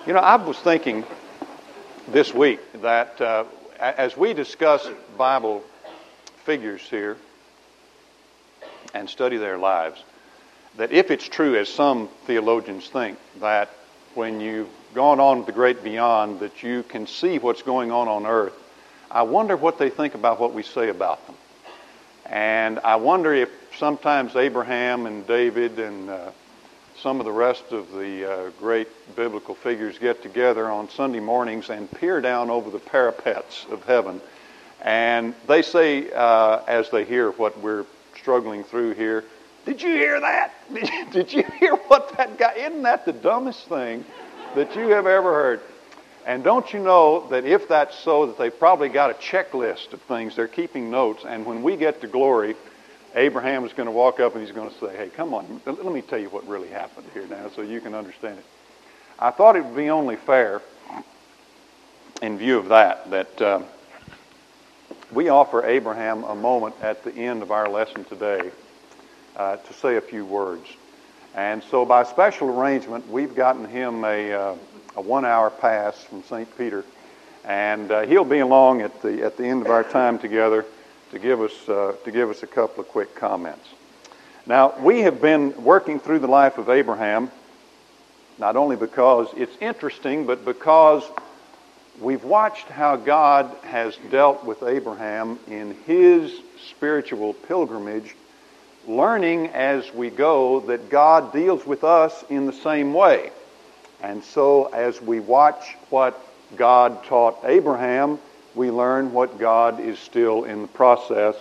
You know, I was thinking this week that as we discuss Bible figures here and study their lives, that if it's true, as some theologians think, that when you've gone on to the great beyond, that you can see what's going on earth, I wonder what they think about what we say about them. And I wonder if sometimes Abraham and David and some of the rest of the great biblical figures get together on Sunday mornings and peer down over the parapets of heaven. And they say, as they hear what we're struggling through here, "Did you hear that? Did you hear what that guy, isn't that the dumbest thing that you have ever heard?" And don't you know that if that's so, that they've probably got a checklist of things. They're keeping notes. And when we get to glory, Abraham is going to walk up and he's going to say, "Hey, come on, let me tell you what really happened here now so you can understand it." I thought it would be only fair, in view of that we offer Abraham a moment at the end of our lesson today to say a few words. And so by special arrangement, we've gotten him a 1-hour pass from St. Peter, and he'll be along at the end of our time together to give us a couple of quick comments. Now, we have been working through the life of Abraham, not only because it's interesting, but because we've watched how God has dealt with Abraham in his spiritual pilgrimage, learning as we go that God deals with us in the same way. And so as we watch what God taught Abraham, we learn what God is still in the process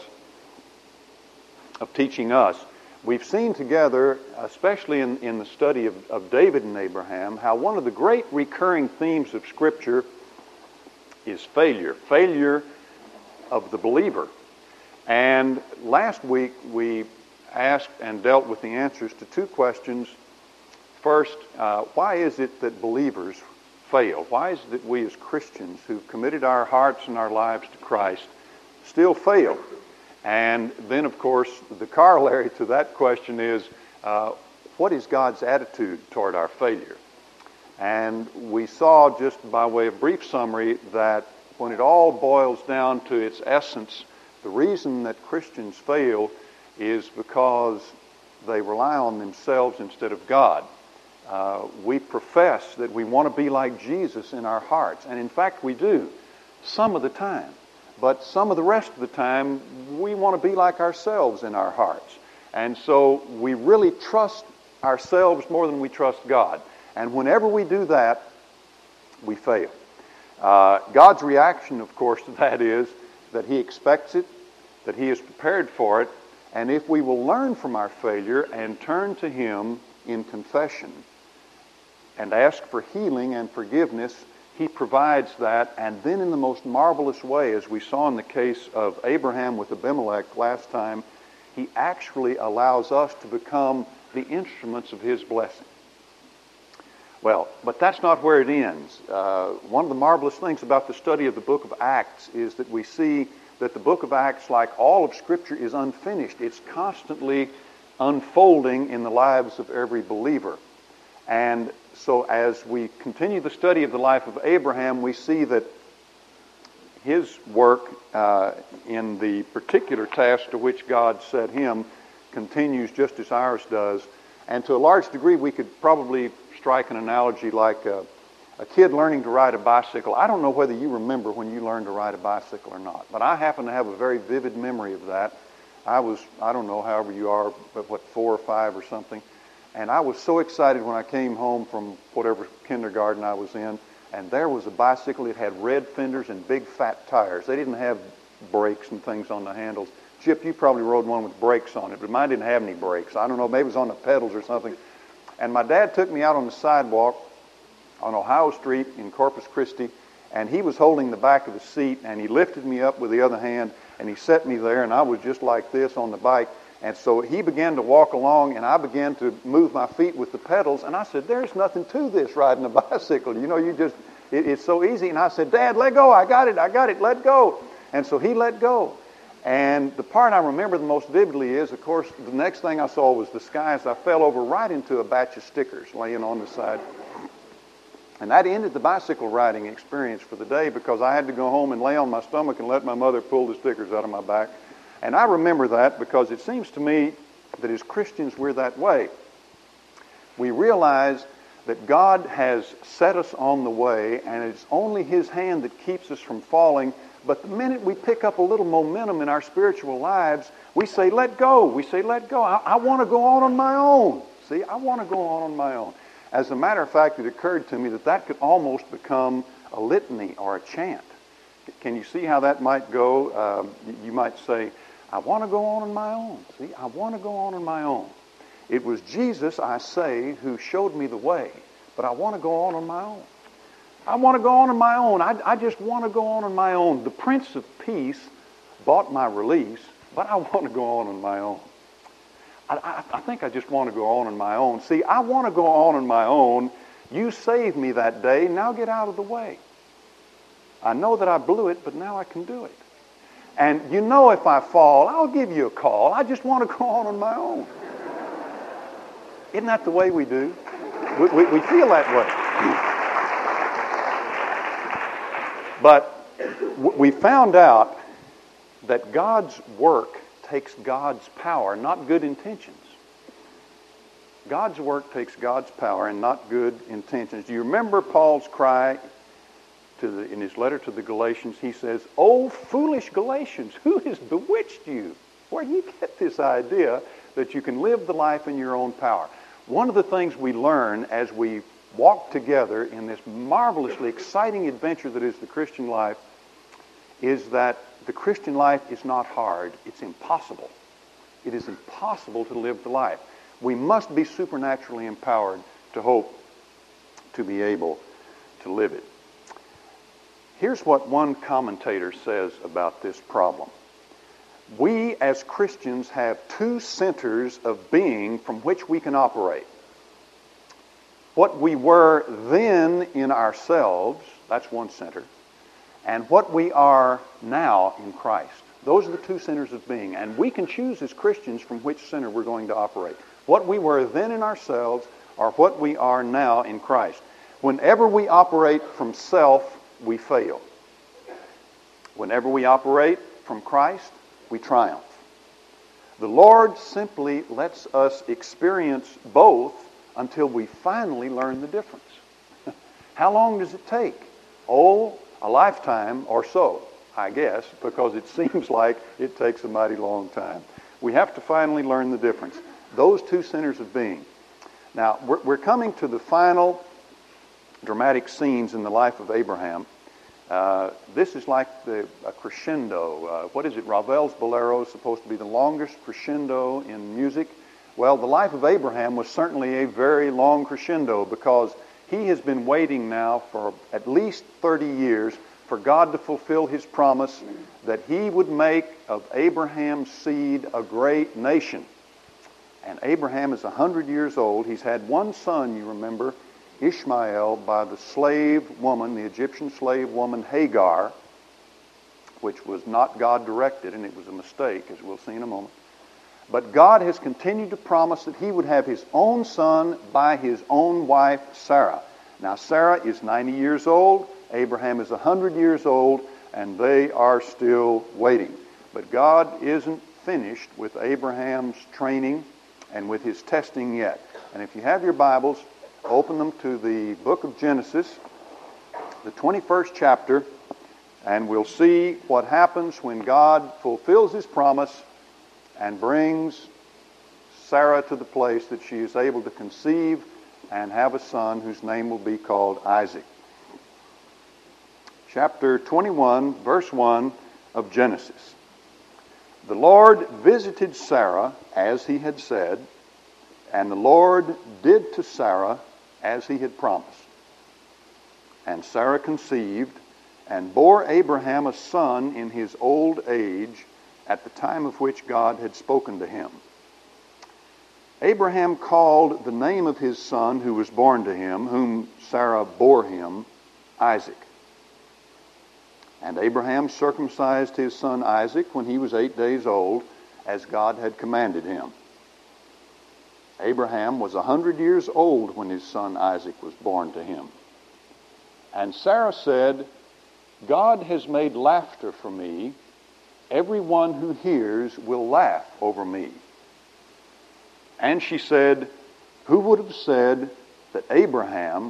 of teaching us. We've seen together, especially in the study of David and Abraham, how one of the great recurring themes of Scripture is failure of the believer. And last week we asked and dealt with the answers to two questions. First, why is it that believers fail? Why is it that we as Christians who've committed our hearts and our lives to Christ still fail? And then, of course, the corollary to that question is, what is God's attitude toward our failure? And we saw, just by way of brief summary, that when it all boils down to its essence, the reason that Christians fail is because they rely on themselves instead of God. We profess that we want to be like Jesus in our hearts, and in fact we do, some of the time. But some of the rest of the time, we want to be like ourselves in our hearts. And so we really trust ourselves more than we trust God. And whenever we do that, we fail. God's reaction, of course, to that is that He expects it, that He is prepared for it, and if we will learn from our failure and turn to Him in confession and ask for healing and forgiveness, He provides that. And then in the most marvelous way, as we saw in the case of Abraham with Abimelech last time, He actually allows us to become the instruments of His blessing. Well, but that's not where it ends. One of the marvelous things about the study of the book of Acts is that we see that the book of Acts, like all of Scripture, is unfinished. It's constantly unfolding in the lives of every believer. And so as we continue the study of the life of Abraham, we see that his work in the particular task to which God set him continues just as ours does. And to a large degree, we could probably strike an analogy like a kid learning to ride a bicycle. I don't know whether you remember when you learned to ride a bicycle or not, but I happen to have a very vivid memory of that. I don't know, however you are, but 4 or 5 or something. And I was so excited when I came home from whatever kindergarten I was in, and there was a bicycle. It had red fenders and big fat tires. They didn't have brakes and things on the handles. Chip, you probably rode one with brakes on it, but mine didn't have any brakes. I don't know, maybe it was on the pedals or something. And my dad took me out on the sidewalk on Ohio Street in Corpus Christi, and he was holding the back of the seat, and he lifted me up with the other hand, and he set me there, and I was just like this on the bike. And so he began to walk along, and I began to move my feet with the pedals, and I said, "There's nothing to this, riding a bicycle. You know, it's so easy." And I said, "Dad, let go. I got it, let go." And so he let go. And the part I remember the most vividly is, of course, the next thing I saw was the sky as I fell over right into a batch of stickers laying on the side. And that ended the bicycle riding experience for the day, because I had to go home and lay on my stomach and let my mother pull the stickers out of my back. And I remember that because it seems to me that as Christians we're that way. We realize that God has set us on the way, and it's only His hand that keeps us from falling. But the minute we pick up a little momentum in our spiritual lives, we say, let go. We say, let go. I want to go on my own. See, I want to go on my own. As a matter of fact, it occurred to me that that could almost become a litany or a chant. Can you see how that might go? You might say, I want to go on my own. See, I want to go on my own. It was Jesus, I say, who showed me the way, but I want to go on my own. I want to go on my own. I just want to go on my own. The Prince of Peace bought my release, but I want to go on my own. I think I just want to go on my own. See, I want to go on my own. You saved me that day. Now get out of the way. I know that I blew it, but now I can do it. And you know if I fall, I'll give you a call. I just want to go on my own. Isn't that the way we do? We feel that way. But we found out that God's work takes God's power, not good intentions. God's work takes God's power and not good intentions. Do you remember Paul's cry in his letter to the Galatians? He says, "Oh, foolish Galatians, who has bewitched you?" Where do you get this idea that you can live the life in your own power? One of the things we learn as we walk together in this marvelously exciting adventure that is the Christian life is that the Christian life is not hard. It's impossible. It is impossible to live the life. We must be supernaturally empowered to hope to be able to live it. Here's what one commentator says about this problem. We as Christians have two centers of being from which we can operate. What we were then in ourselves, that's one center, and what we are now in Christ. Those are the two centers of being, and we can choose as Christians from which center we're going to operate. What we were then in ourselves or what we are now in Christ. Whenever we operate from self, we fail. Whenever we operate from Christ, we triumph. The Lord simply lets us experience both until we finally learn the difference. How long does it take? Oh, a lifetime or so, I guess, because it seems like it takes a mighty long time. We have to finally learn the difference. Those two centers of being. Now, we're coming to the final dramatic scenes in the life of Abraham. This is like a crescendo. What is it? Ravel's Bolero is supposed to be the longest crescendo in music. Well, the life of Abraham was certainly a very long crescendo because he has been waiting now for at least 30 years for God to fulfill His promise that He would make of Abraham's seed a great nation. And Abraham is 100 years old. He's had one son, you remember, Ishmael, by the slave woman, the Egyptian slave woman Hagar, which was not God-directed, and it was a mistake, as we'll see in a moment. But God has continued to promise that He would have His own son by His own wife, Sarah. Now, Sarah is 90 years old, Abraham is 100 years old, and they are still waiting. But God isn't finished with Abraham's training and with his testing yet. And if you have your Bibles, open them to the book of Genesis, the 21st chapter, and we'll see what happens when God fulfills His promise and brings Sarah to the place that she is able to conceive and have a son whose name will be called Isaac. Chapter 21, verse 1 of Genesis. The Lord visited Sarah as He had said, and the Lord did to Sarah as He had promised. And Sarah conceived and bore Abraham a son in his old age at the time of which God had spoken to him. Abraham called the name of his son who was born to him, whom Sarah bore him, Isaac. And Abraham circumcised his son Isaac when he was 8 days old, as God had commanded him. Abraham was 100 years old when his son Isaac was born to him. And Sarah said, God has made laughter for me. Everyone who hears will laugh over me. And she said, who would have said to Abraham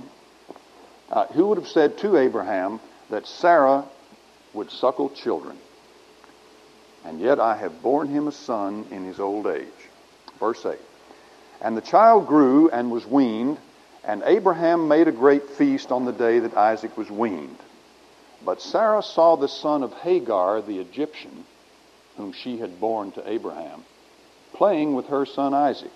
that Sarah would suckle children? And yet I have borne him a son in his old age. Verse 8. And the child grew and was weaned, and Abraham made a great feast on the day that Isaac was weaned. But Sarah saw the son of Hagar, the Egyptian, whom she had borne to Abraham, playing with her son Isaac.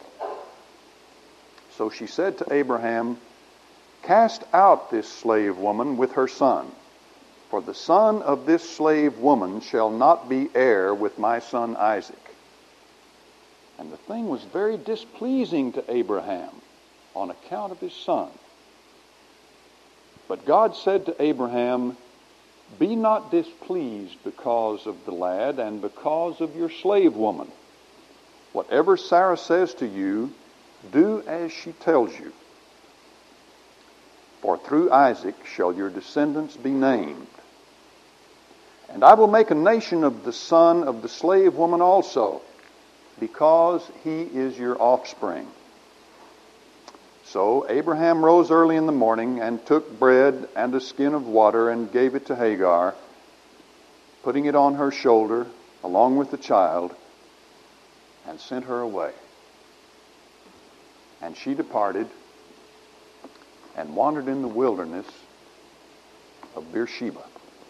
So she said to Abraham, cast out this slave woman with her son, for the son of this slave woman shall not be heir with my son Isaac. And the thing was very displeasing to Abraham on account of his son. But God said to Abraham, be not displeased because of the lad and because of your slave woman. Whatever Sarah says to you, do as she tells you. For through Isaac shall your descendants be named. And I will make a nation of the son of the slave woman also, because he is your offspring. So Abraham rose early in the morning and took bread and a skin of water and gave it to Hagar, putting it on her shoulder along with the child, and sent her away. And she departed and wandered in the wilderness of Beersheba.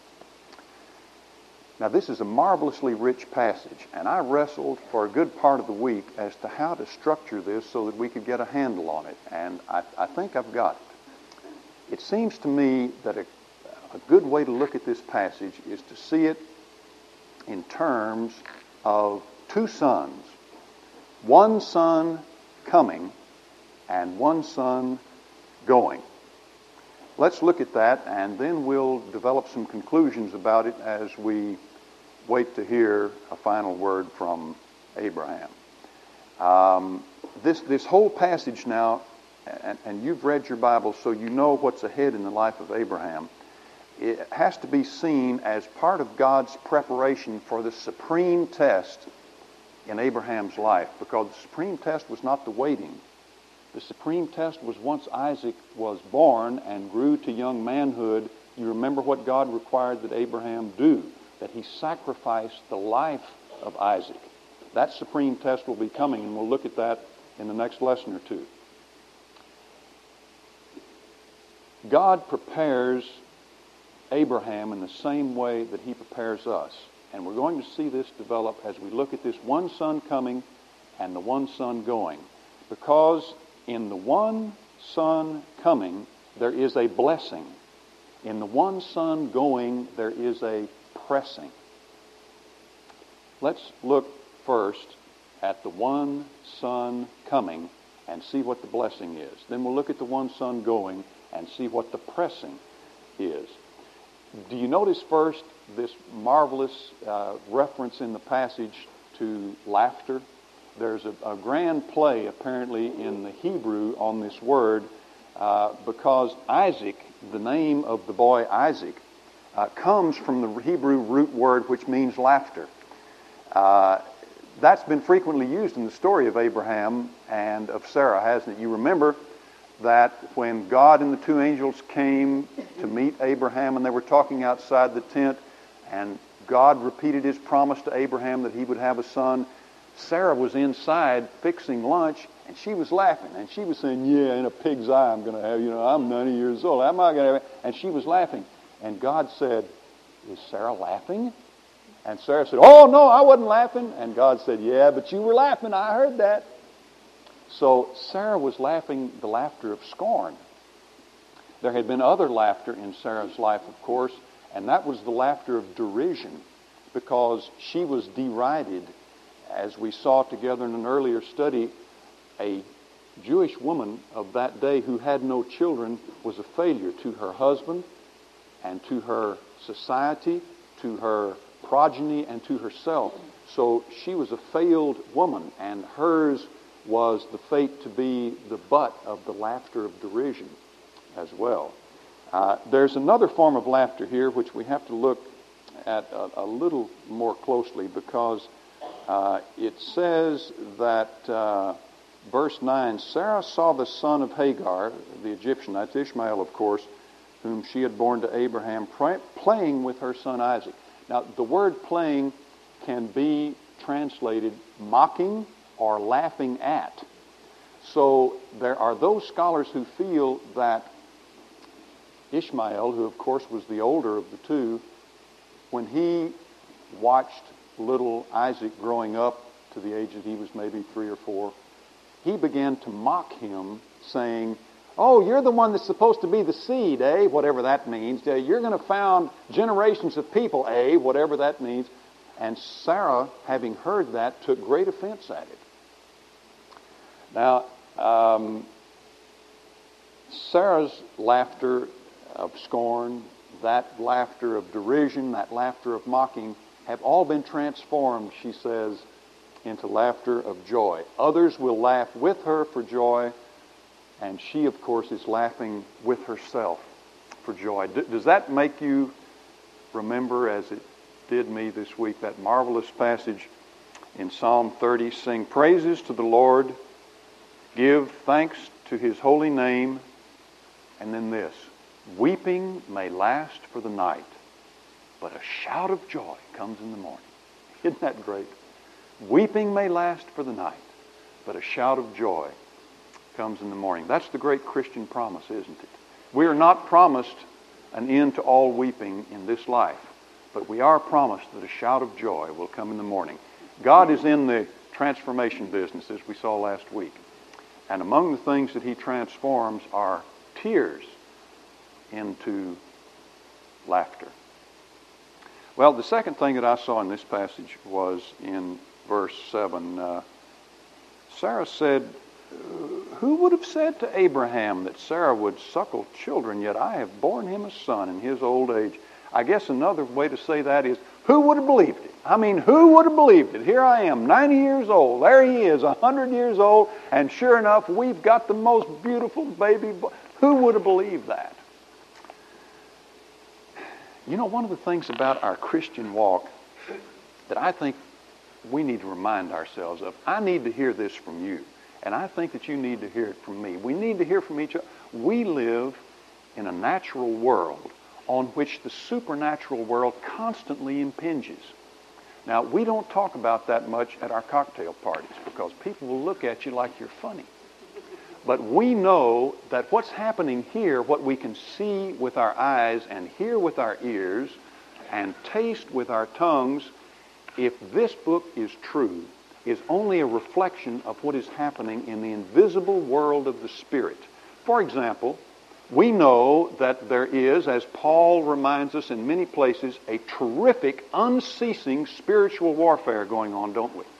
Now, this is a marvelously rich passage, and I wrestled for a good part of the week as to how to structure this so that we could get a handle on it, and I think I've got it. It seems to me that a good way to look at this passage is to see it in terms of two sons. One son coming and one son going. Let's look at that, and then we'll develop some conclusions about it as we wait to hear a final word from Abraham. This whole passage now, and you've read your Bible, so you know what's ahead in the life of Abraham. It has to be seen as part of God's preparation for the supreme test in Abraham's life, because the supreme test was not the waiting. The supreme test was once Isaac was born and grew to young manhood. You remember what God required that Abraham do, that he sacrificed the life of Isaac. That supreme test will be coming, and we'll look at that in the next lesson or two. God prepares Abraham in the same way that he prepares us. And we're going to see this develop as we look at this one son coming and the one son going. Because in the one son coming, there is a blessing. In the one son going, there is a pressing. Let's look first at the one son coming and see what the blessing is. Then we'll look at the one son going and see what the pressing is. Do you notice first this marvelous reference in the passage to laughter? There's a grand play apparently in the Hebrew on this word because Isaac, the name of the boy Isaac, comes from the Hebrew root word which means laughter. That's been frequently used in the story of Abraham and of Sarah, hasn't it? You remember that when God and the two angels came to meet Abraham and they were talking outside the tent, and God repeated his promise to Abraham that he would have a son, Sarah was inside fixing lunch, and she was laughing, and she was saying, yeah, in a pig's eye I'm going to have, I'm 90 years old, I'm not going to have it. And she was laughing. And God said, is Sarah laughing? And Sarah said, oh, no, I wasn't laughing. And God said, yeah, but you were laughing. I heard that. So Sarah was laughing the laughter of scorn. There had been other laughter in Sarah's life, of course, and that was the laughter of derision, because she was derided. As we saw together in an earlier study, a Jewish woman of that day who had no children was a failure to her husband and to her society, to her progeny, and to herself. So she was a failed woman, and hers was the fate to be the butt of the laughter of derision as well. There's another form of laughter here which we have to look at a little more closely, because it says that, verse 9, Sarah saw the son of Hagar, the Egyptian, that's Ishmael, of course, whom she had borne to Abraham, playing with her son Isaac. Now, the word playing can be translated mocking or laughing at. So there are those scholars who feel that Ishmael, who of course was the older of the two, when he watched little Isaac growing up to the age that he was maybe 3 or 4, he began to mock him, saying, "Oh, you're the one that's supposed to be the seed, eh?" Whatever that means. "You're going to found generations of people, eh?" Whatever that means. And Sarah, having heard that, took great offense at it. Now, Sarah's laughter of scorn, that laughter of derision, that laughter of mocking, have all been transformed, she says, into laughter of joy. Others will laugh with her for joy, and she, of course, is laughing with herself for joy. Does that make you remember, as it did me this week, that marvelous passage in Psalm 30, "Sing praises to the Lord, give thanks to His holy name," and then this, "Weeping may last for the night, but a shout of joy comes in the morning." Isn't that great? Weeping may last for the night, but a shout of joy comes in the morning. That's the great Christian promise, isn't it? We are not promised an end to all weeping in this life, but we are promised that a shout of joy will come in the morning. God is in the transformation business, as we saw last week. And among the things that He transforms are tears into laughter. Well, the second thing that I saw in this passage was in verse 7. Sarah said, "Who would have said to Abraham that Sarah would suckle children, yet I have borne him a son in his old age?" I guess another way to say that is, who would have believed it? I mean, who would have believed it? Here I am, 90 years old. There he is, 100 years old, and sure enough, we've got the most beautiful baby boy. Who would have believed that? You know, one of the things about our Christian walk that I think we need to remind ourselves of, I need to hear this from you, and I think that you need to hear it from me. We need to hear from each other. We live in a natural world on which the supernatural world constantly impinges. Now, we don't talk about that much at our cocktail parties because people will look at you like you're funny. But we know that what's happening here, what we can see with our eyes and hear with our ears and taste with our tongues, if this book is true, is only a reflection of what is happening in the invisible world of the Spirit. For example, we know that there is, as Paul reminds us in many places, a terrific, unceasing spiritual warfare going on, don't we?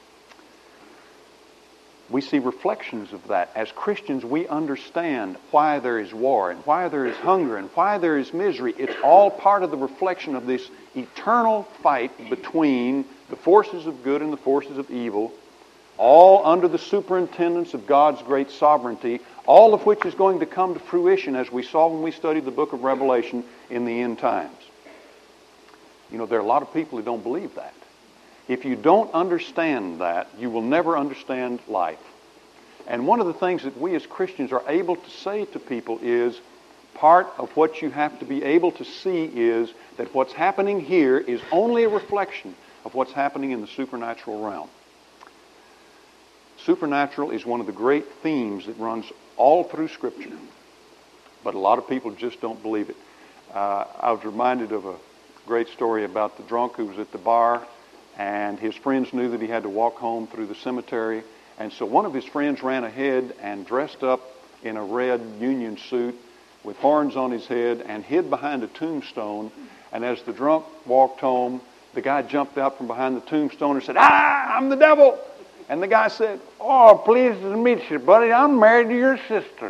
We see reflections of that. As Christians, we understand why there is war and why there is hunger and why there is misery. It's all part of the reflection of this eternal fight between the forces of good and the forces of evil, all under the superintendence of God's great sovereignty, all of which is going to come to fruition, as we saw when we studied the book of Revelation, in the end times. You know, there are a lot of people who don't believe that. If you don't understand that, you will never understand life. And one of the things that we as Christians are able to say to people is, part of what you have to be able to see is that what's happening here is only a reflection of what's happening in the supernatural realm. Supernatural is one of the great themes that runs all through Scripture. But a lot of people just don't believe it. I was reminded of a great story about the drunk who was at the bar, and his friends knew that he had to walk home through the cemetery. And so one of his friends ran ahead and dressed up in a red union suit with horns on his head and hid behind a tombstone. And as the drunk walked home, the guy jumped out from behind the tombstone and said, "Ah, I'm the devil!" And the guy said, "Oh, pleased to meet you, buddy. I'm married to your sister."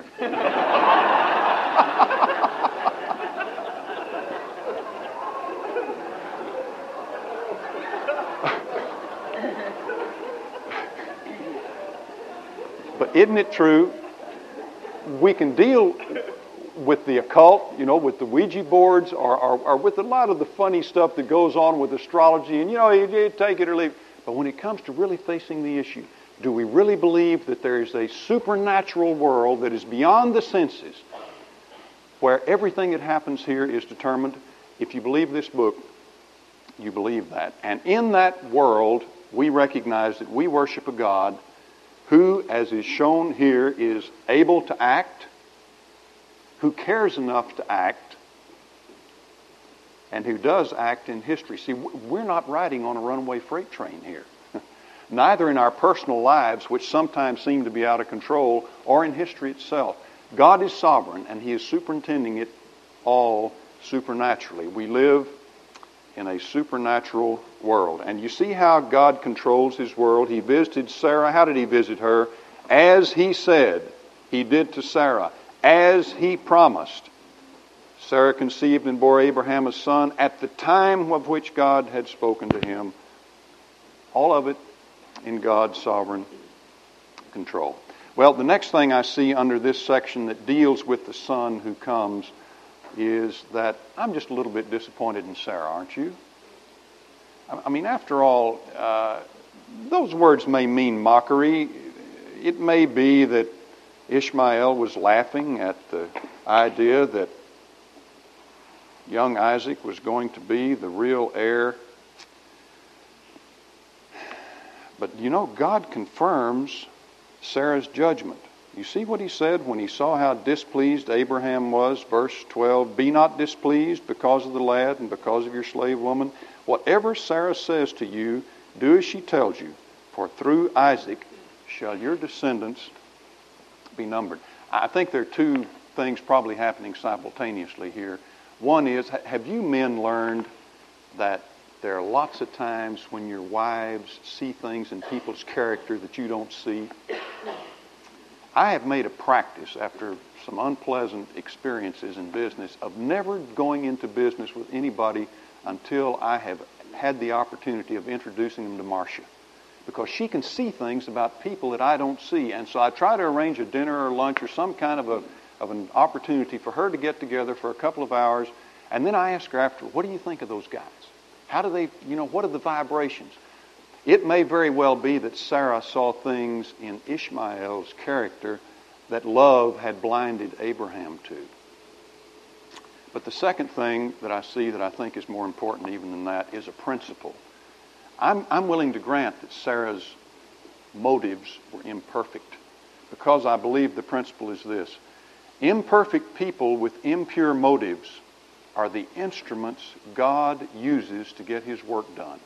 But isn't it true? We can deal with the occult, with the Ouija boards, or with a lot of the funny stuff that goes on with astrology, and you take it or leave it. But when it comes to really facing the issue, do we really believe that there is a supernatural world that is beyond the senses, where everything that happens here is determined? If you believe this book, you believe that. And in that world, we recognize that we worship a God who, as is shown here, is able to act, who cares enough to act, and who does act in history. See, we're not riding on a runaway freight train here. Neither in our personal lives, which sometimes seem to be out of control, or in history itself. God is sovereign, and He is superintending it all supernaturally. We live in a supernatural world. And you see how God controls His world. He visited Sarah. How did He visit her? As He said He did to Sarah. As He promised. Sarah conceived and bore Abraham a son at the time of which God had spoken to him. All of it in God's sovereign control. Well, the next thing I see under this section that deals with the son who comes is that I'm just a little bit disappointed in Sarah, aren't you? I mean, after all, those words may mean mockery. It may be that Ishmael was laughing at the idea that young Isaac was going to be the real heir. But God confirms Sarah's judgment. You see what He said when He saw how displeased Abraham was? Verse 12, "Be not displeased because of the lad and because of your slave woman. Whatever Sarah says to you, do as she tells you, for through Isaac shall your descendants be numbered." I think there are two things probably happening simultaneously here. One is, have you men learned that there are lots of times when your wives see things in people's character that you don't see? I have made a practice, after some unpleasant experiences in business, of never going into business with anybody until I have had the opportunity of introducing them to Marcia. Because she can see things about people that I don't see. And so I try to arrange a dinner or lunch or some kind of an opportunity for her to get together for a couple of hours. And then I ask her after, what do you think of those guys? How do they, what are the vibrations? It may very well be that Sarah saw things in Ishmael's character that love had blinded Abraham to. But the second thing that I see that I think is more important even than that is a principle. I'm willing to grant that Sarah's motives were imperfect, because I believe the principle is this: imperfect people with impure motives are the instruments God uses to get His work done.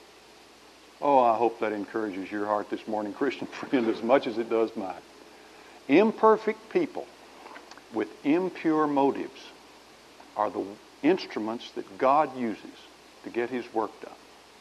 Oh, I hope that encourages your heart this morning, Christian friend, as much as it does mine. Imperfect people with impure motives are the instruments that God uses to get His work done.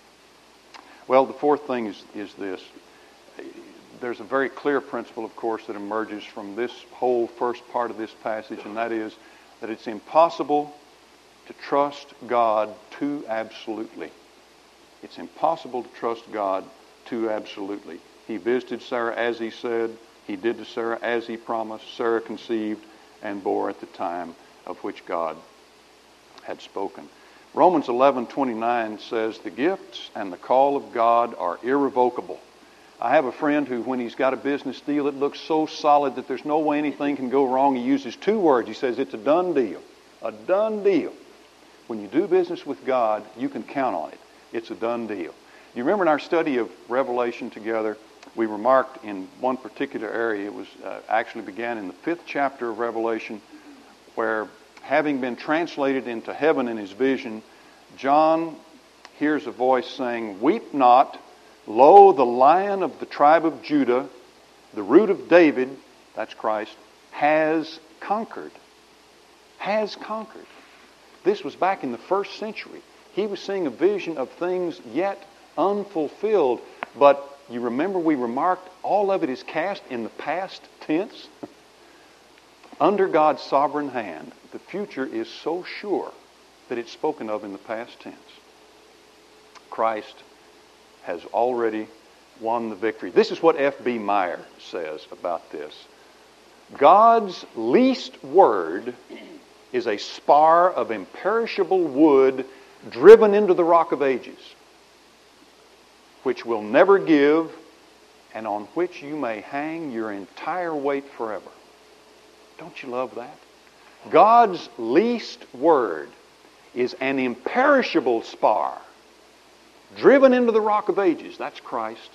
Well, the fourth thing is this. There's a very clear principle, of course, that emerges from this whole first part of this passage, and that is that it's impossible to trust God too absolutely. It's impossible to trust God too absolutely. He visited Sarah as He said. He did to Sarah as He promised. Sarah conceived and bore at the time of which God had spoken. Romans 11:29 says, "The gifts and the call of God are irrevocable." I have a friend who, when he's got a business deal that looks so solid that there's no way anything can go wrong, he uses two words. He says, it's a done deal. A done deal. When you do business with God, you can count on it. It's a done deal. You remember in our study of Revelation together, we remarked in one particular area, it was actually began in the 5th chapter of Revelation, where having been translated into heaven in his vision, John hears a voice saying, "Weep not, lo, the Lion of the tribe of Judah, the Root of David," that's Christ, "has conquered." Has conquered. This was back in the 1st century. He was seeing a vision of things yet unfulfilled. But you remember we remarked all of it is cast in the past tense? Under God's sovereign hand, the future is so sure that it's spoken of in the past tense. Christ has already won the victory. This is what F.B. Meyer says about this. God's least word is a spar of imperishable wood driven into the rock of ages, which will never give, and on which you may hang your entire weight forever. Don't you love that? God's least word is an imperishable spar driven into the rock of ages. That's Christ.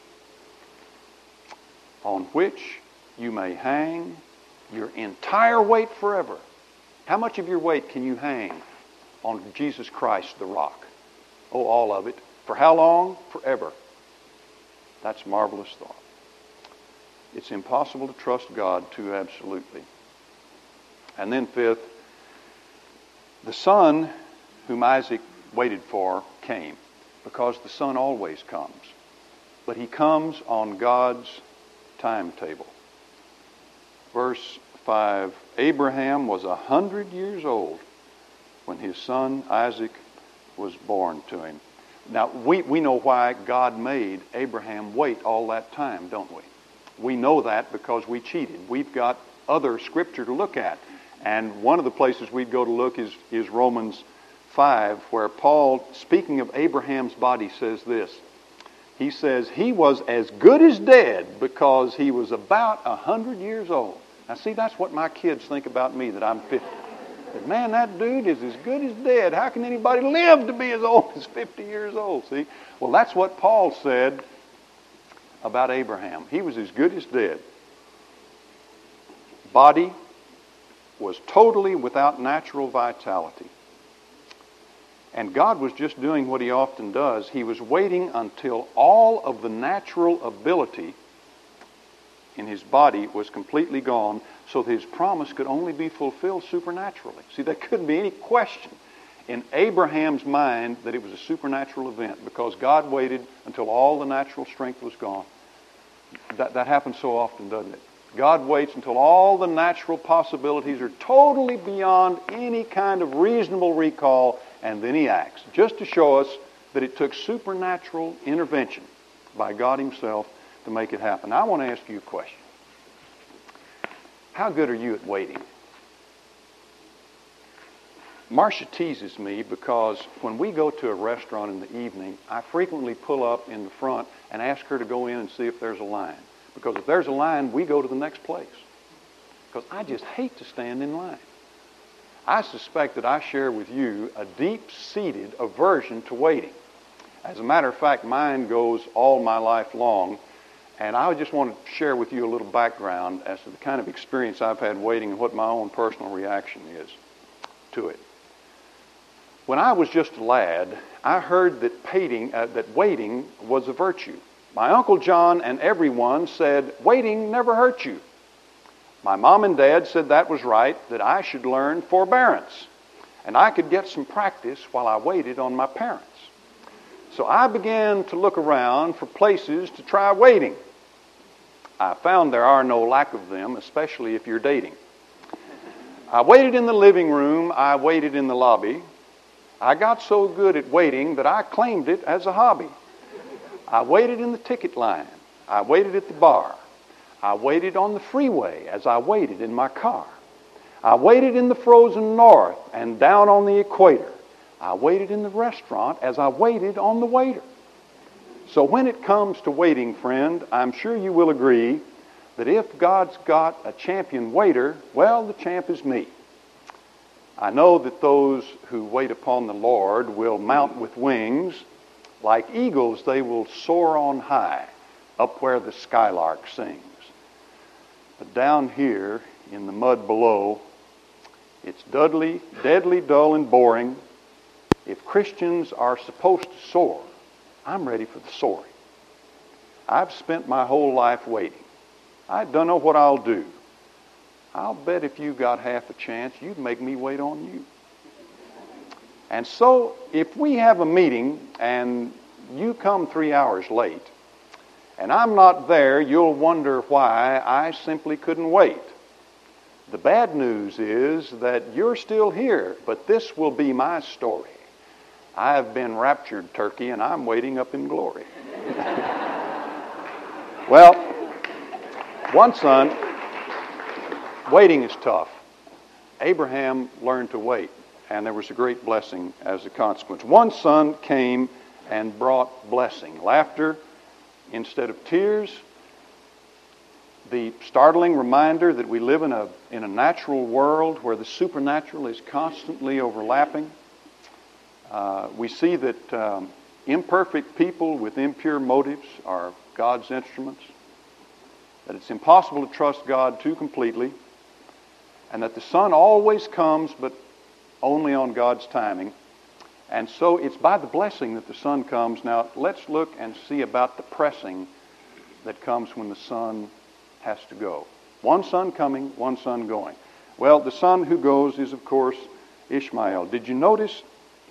On which you may hang your entire weight forever. How much of your weight can you hang on Jesus Christ, the rock? Oh, all of it. For how long? Forever. That's a marvelous thought. It's impossible to trust God too absolutely. And then fifth, the son whom Isaac waited for came, because the son always comes. But he comes on God's timetable. Verse 5, Abraham was 100 years old when his son Isaac was born to him. Now, we know why God made Abraham wait all that time, don't we? We know that because we cheated. We've got other scripture to look at. And one of the places we'd go to look is Romans 5, where Paul, speaking of Abraham's body, says this. He says, he was as good as dead because he was about 100 years old. Now, see, that's what my kids think about me, that I'm 50. But man, that dude is as good as dead. How can anybody live to be as old as 50 years old? See? Well, that's what Paul said about Abraham. He was as good as dead. Body was totally without natural vitality. And God was just doing what he often does. He was waiting until all of the natural ability in his body was completely gone, so that his promise could only be fulfilled supernaturally. See, there couldn't be any question in Abraham's mind that it was a supernatural event, because God waited until all the natural strength was gone. That happens so often, doesn't it? God waits until all the natural possibilities are totally beyond any kind of reasonable recall, and then he acts, just to show us that it took supernatural intervention by God himself to make it happen. Now, I want to ask you a question. How good are you at waiting? Marcia teases me because when we go to a restaurant in the evening, I frequently pull up in the front and ask her to go in and see if there's a line. Because if there's a line, we go to the next place. Because I just hate to stand in line. I suspect that I share with you a deep-seated aversion to waiting. As a matter of fact, mine goes all my life long. And I just want to share with you a little background as to the kind of experience I've had waiting and what my own personal reaction is to it. When I was just a lad, I heard that waiting was a virtue. My Uncle John and everyone said, waiting never hurts you. My mom and dad said that was right, that I should learn forbearance. And I could get some practice while I waited on my parents. So I began to look around for places to try waiting. I found there are no lack of them, especially if you're dating. I waited in the living room. I waited in the lobby. I got so good at waiting that I claimed it as a hobby. I waited in the ticket line. I waited at the bar. I waited on the freeway as I waited in my car. I waited in the frozen north and down on the equator. I waited in the restaurant as I waited on the waiter. So when it comes to waiting, friend, I'm sure you will agree that if God's got a champion waiter, well, the champ is me. I know that those who wait upon the Lord will mount with wings. Like eagles, they will soar on high, up where the skylark sings. But down here in the mud below, it's deadly dull and boring. If Christians are supposed to soar, I'm ready for the soaring. I've spent my whole life waiting. I don't know what I'll do. I'll bet if you got half a chance, you'd make me wait on you. And so, if we have a meeting and you come 3 hours late, and I'm not there, you'll wonder why I simply couldn't wait. The bad news is that you're still here, but this will be my story. I have been raptured, turkey, and I'm waiting up in glory. Well, one son Waiting is tough. Abraham learned to wait, and there was a great blessing as a consequence. One son came and brought blessing, laughter instead of tears, the startling reminder that we live in a natural world where the supernatural is constantly overlapping. We see that imperfect people with impure motives are God's instruments, that it's impossible to trust God too completely, and that the Son always comes, but only on God's timing. And so it's by the blessing that the Son comes. Now, let's look and see about the pressing that comes when the Son has to go. One son coming, one son going. Well, the son who goes is, of course, Ishmael. Did you notice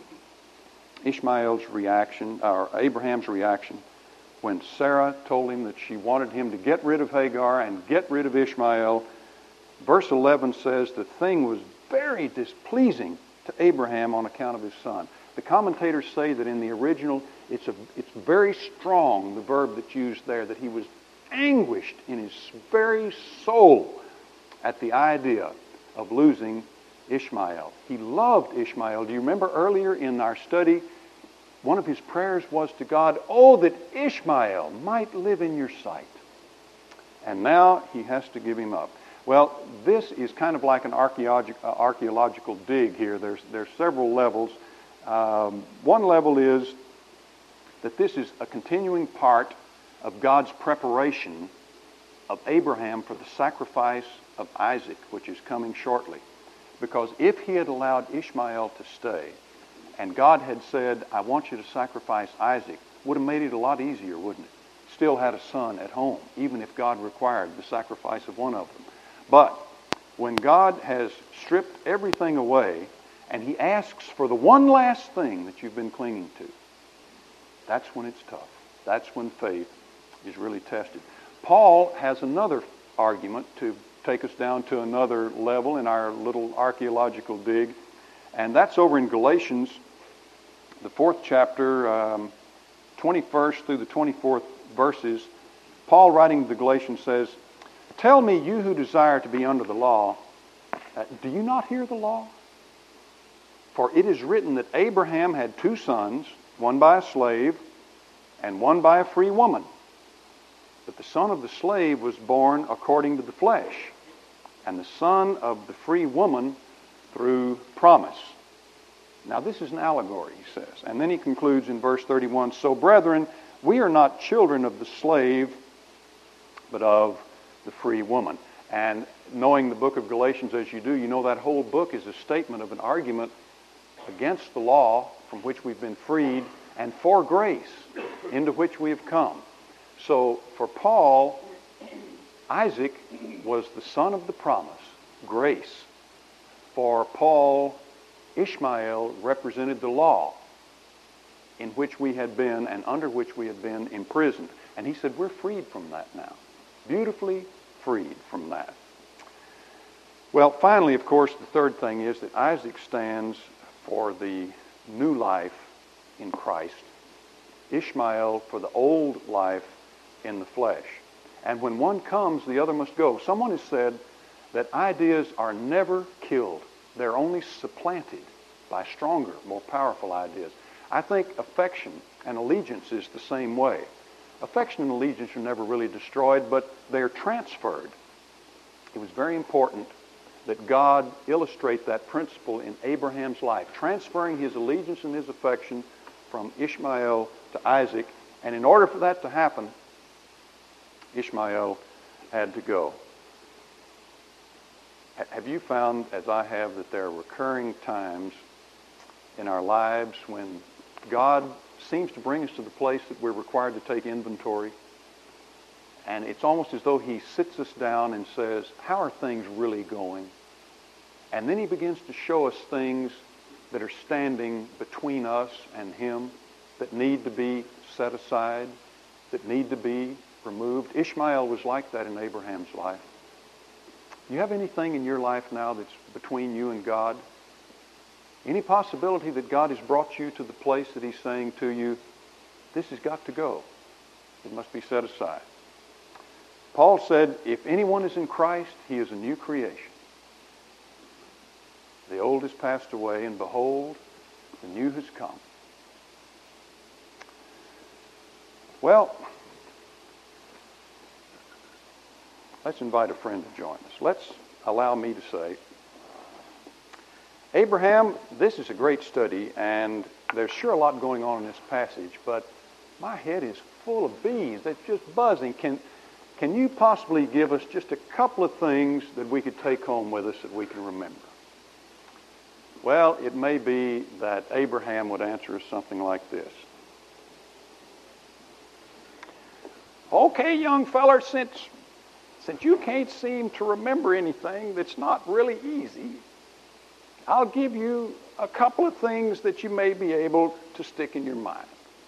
Ishmael's reaction, or Abraham's reaction, when Sarah told him that she wanted him to get rid of Hagar and get rid of Ishmael? Verse 11 says the thing was very displeasing to Abraham on account of his son. The commentators say that in the original, it's very strong, the verb that's used there, that he was anguished in his very soul at the idea of losing Ishmael. He loved Ishmael. Do you remember earlier in our study, one of his prayers was to God, "Oh, that Ishmael might live in your sight." And now he has to give him up. Well, this is kind of like an archaeological dig here. There's several levels. One level is that this is a continuing part of God's preparation of Abraham for the sacrifice of Isaac, which is coming shortly. Because if he had allowed Ishmael to stay, and God had said, "I want you to sacrifice Isaac," would have made it a lot easier, wouldn't it? Still had a son at home, even if God required the sacrifice of one of them. But when God has stripped everything away, and he asks for the one last thing that you've been clinging to, that's when it's tough. That's when faith is really tested. Paul has another argument to take us down to another level in our little archaeological dig, and that's over in Galatians, the 4th chapter, 21st through the 24th verses. Paul, writing to the Galatians, says, "Tell me, you who desire to be under the law, do you not hear the law? For it is written that Abraham had 2 sons, one by a slave and one by a free woman. But the son of the slave was born according to the flesh, and the son of the free woman through promise." Now this is an allegory, he says. And then he concludes in verse 31, "So brethren, we are not children of the slave, but of the free woman." And knowing the book of Galatians as you do, you know that whole book is a statement of an argument against the law from which we've been freed and for grace into which we have come. So for Paul, Isaac was the son of the promise, grace. For Paul, Ishmael represented the law in which we had been and under which we had been imprisoned. And he said, we're freed from that now. Beautifully freed from that. Well, finally, of course, the third thing is that Isaac stands for the new life in Christ. Ishmael for the old life in the flesh. And when one comes, the other must go. Someone has said that ideas are never killed. They're only supplanted by stronger, more powerful ideas. I think affection and allegiance is the same way. Affection and allegiance are never really destroyed, but they're transferred. It was very important that God illustrate that principle in Abraham's life, transferring his allegiance and his affection from Ishmael to Isaac. And in order for that to happen, Ishmael had to go. Have you found, as I have, that there are recurring times in our lives when God seems to bring us to the place that we're required to take inventory? And it's almost as though he sits us down and says, how are things really going? And then he begins to show us things that are standing between us and him, that need to be set aside, that need to be removed. Ishmael was like that in Abraham's life. Do you have anything in your life now that's between you and God? Any possibility that God has brought you to the place that he's saying to you, this has got to go. It must be set aside. Paul said, if anyone is in Christ, he is a new creation. The old has passed away, and behold, the new has come. Well, let's invite a friend to join us. Let's allow me to say, Abraham, this is a great study, and there's sure a lot going on in this passage, but my head is full of bees. That's just buzzing. Can you possibly give us just a couple of things that we could take home with us that we can remember? Well, it may be that Abraham would answer us something like this. Okay, young feller, since you can't seem to remember anything that's not really easy, I'll give you a couple of things that you may be able to stick in your mind.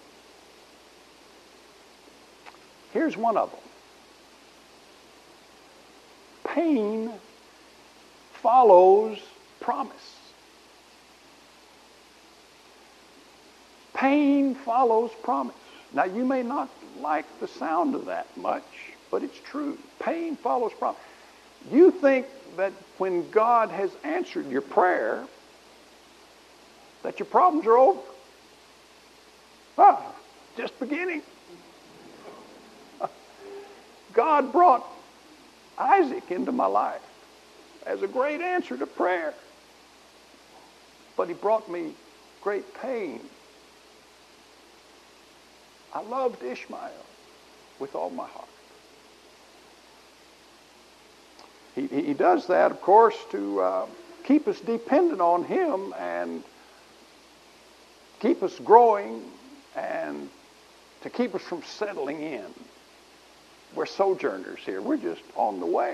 Here's one of them. Pain follows promise. Pain follows promise. Now, you may not like the sound of that much, but it's true. Pain follows promise. You think that when God has answered your prayer, that your problems are over. Just beginning. God brought Isaac into my life as a great answer to prayer. But he brought me great pain. I loved Ishmael with all my heart. He does that, of course, to keep us dependent on him and keep us growing and to keep us from settling in. We're sojourners here. We're just on the way.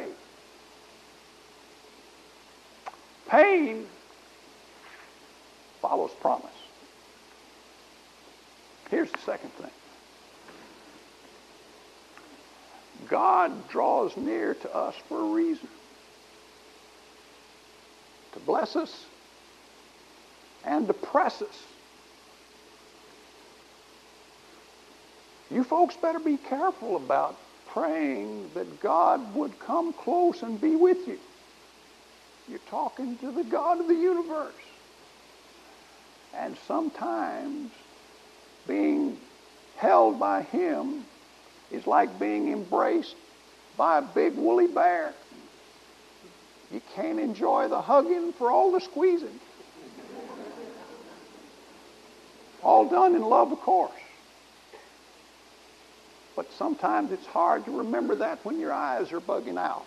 Pain follows promise. Here's the second thing. God draws near to us for a reason. To bless us and to press us. You folks better be careful about praying that God would come close and be with you. You're talking to the God of the universe. And sometimes being held by him is like being embraced by a big woolly bear. You can't enjoy the hugging for all the squeezing. All done in love, of course. But sometimes it's hard to remember that when your eyes are bugging out.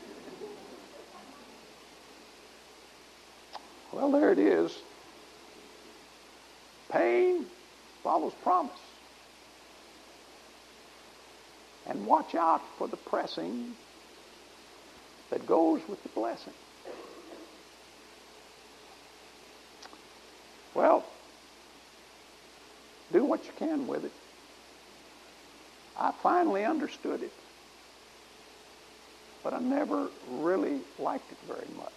Well, there it is. Pain follows promise. And watch out for the pressing that goes with the blessing. Well, do what you can with it. I finally understood it, but I never really liked it very much.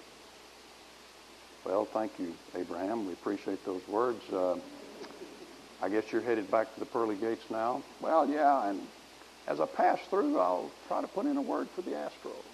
Well, thank you, Abraham. We appreciate those words. I guess you're headed back to the pearly gates now. Well, yeah, and as I pass through, I'll try to put in a word for the Astros.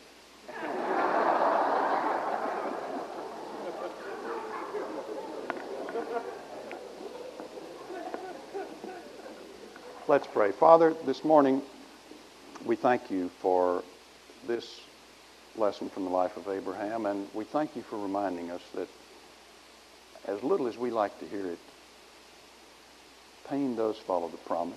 Let's pray. Father, this morning we thank you for this lesson from the life of Abraham, and we thank you for reminding us that as little as we like to hear it, pain does follow the promise.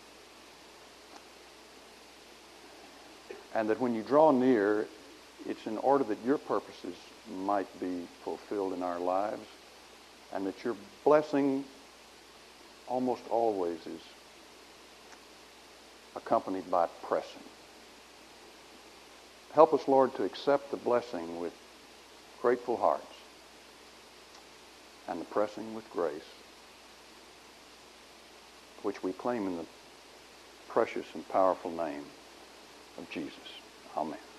And that when you draw near, it's in order that your purposes might be fulfilled in our lives, and that your blessing almost always is accompanied by pressing. Help us, Lord, to accept the blessing with grateful hearts and the pressing with grace, which we claim in the precious and powerful name of Jesus. Amen.